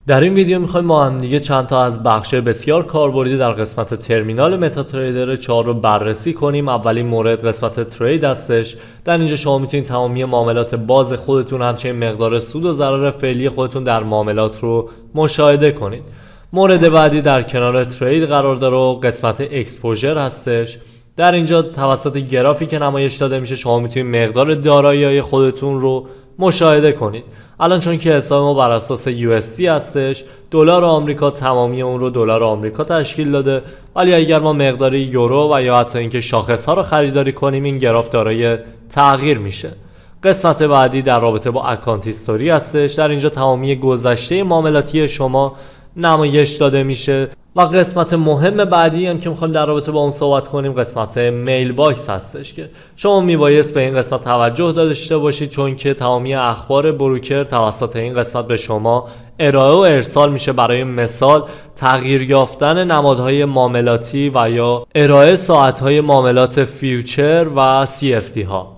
در این ویدیو میخوایم با هم دیگه چند تا از بخش بسیار کاربردی در قسمت ترمینال متاتریدر 4 رو بررسی کنیم. اولین مورد قسمت ترید هستش. در اینجا شما میتونید تمامی معاملات باز خودتون، همچنین مقدار سود و ضرر فعلی خودتون در معاملات رو مشاهده کنید. مورد بعدی در کنار ترید قرار داره و قسمت اکسپوژر هستش. در اینجا توسط گرافی که نمایش داده میشه شما میتونید مقدار دارایی‌های خودتون رو مشاهده کنید. الان چون که حساب ما بر اساس USD هستش، دلار آمریکا تمامی اون رو دلار آمریکا تشکیل داده، ولی اگر ما مقداری یورو و یا حتی اینکه شاخص ها رو خریداری کنیم این گراف دارای تغییر میشه. قسمت بعدی در رابطه با اکانت هیستوری هستش. در اینجا تمامی گذشته معاملاتی شما نمایش داده میشه و قسمت مهم بعدی هم که میخوایم در رابطه با اون صحبت کنیم قسمت میل باکس هستش که شما میبایست به این قسمت توجه داشته باشید، چون که تمامی اخبار بروکر توسط این قسمت به شما ارائه و ارسال میشه. برای مثال تغییر یافتن نمادهای معاملاتی و یا ارائه ساعتهای معاملات فیوچر و CFD ها.